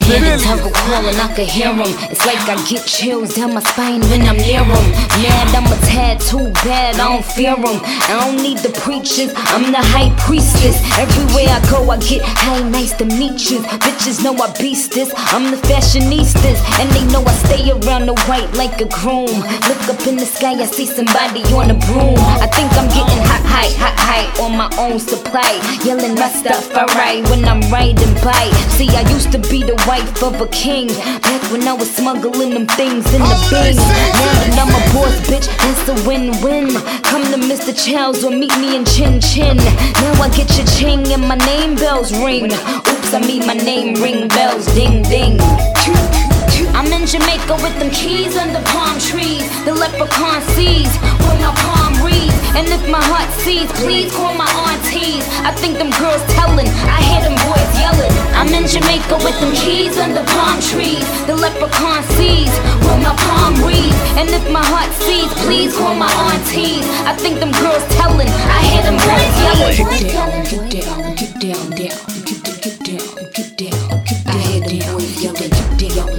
hear the terror calling, I could hear them. It's like I get chills down my spine when I'm near them. Mad, I'm a tad too bad, I don't fear them. I don't need the preachers, I'm the high priestess. Everywhere I go, I get high, nice to meet you. Bitches know I beast this, I'm the fashionistas. And they know I stay around the white like a groom. Look up in the sky, I see somebody on a broom. I think I'm getting high on my own supply. Yelling Rastafari when I'm riding by. See, I used to be the wife of a king, back when I was smuggling them things in the bin. Now that I'm a boss, bitch, that's a win-win. Come to Mr. Chow's or meet me in Chin Chin. Now I get your ching and my name bells ring. Oops, I mean my name ring bells, ding ding. I'm in Jamaica with them keys under palm trees. The leprechaun sees when my palm reads. And if my heart sees, please call my aunties. I think them girls telling, I hear them boys yelling. I'm in Jamaica with them keys under palm trees. The leprechaun sees when my palm reads. And if my heart sees, please call my aunties. I think them girls telling, I hear them boys yelling. Get down, get down, get down, get down, get down, get down. I hear them boys yelling. Get down,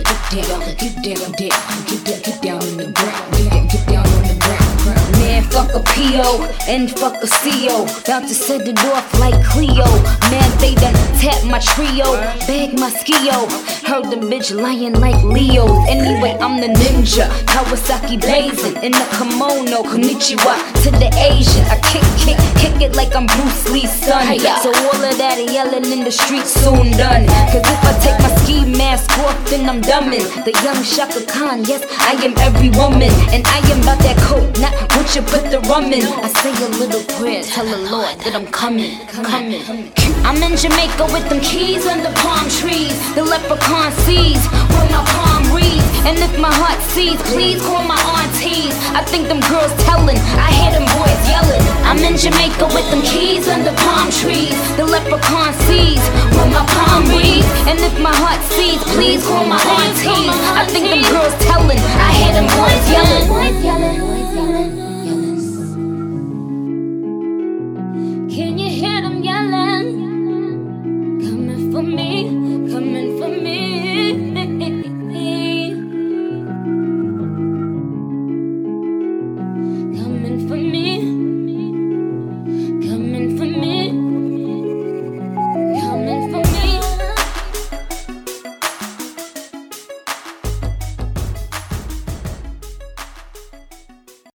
get down on the ground, get down on the ground. Man, fuck a PO and fuck a CO. About to set it off like Cleo. Man, they done tap my trio, bag my skio. Heard the bitch lying like Leo. Anyway, I'm the ninja, Kawasaki blazing in the kimono. Konnichiwa to the Asian. I kick it like I'm Bruce Lee's son. So all of that yelling in the streets soon done. Cause if I take my ski mask off, then I'm dumbin'. The young Shaka Khan, yes, I am every woman. And I am about that coke, not what you put the rum in. I say a little prayer, tell the Lord that I'm coming. I'm in Jamaica with them keys under palm trees. The leprechaun sees when my palm reads. And if my heart sees, please call my aunties. I think them girls telling, I hear them boys yelling. I'm in Jamaica with them keys under palm trees. The leprechaun sees when my palm reads. And if my heart sees, please call my aunties. I think them girls telling, I hear them boys yelling.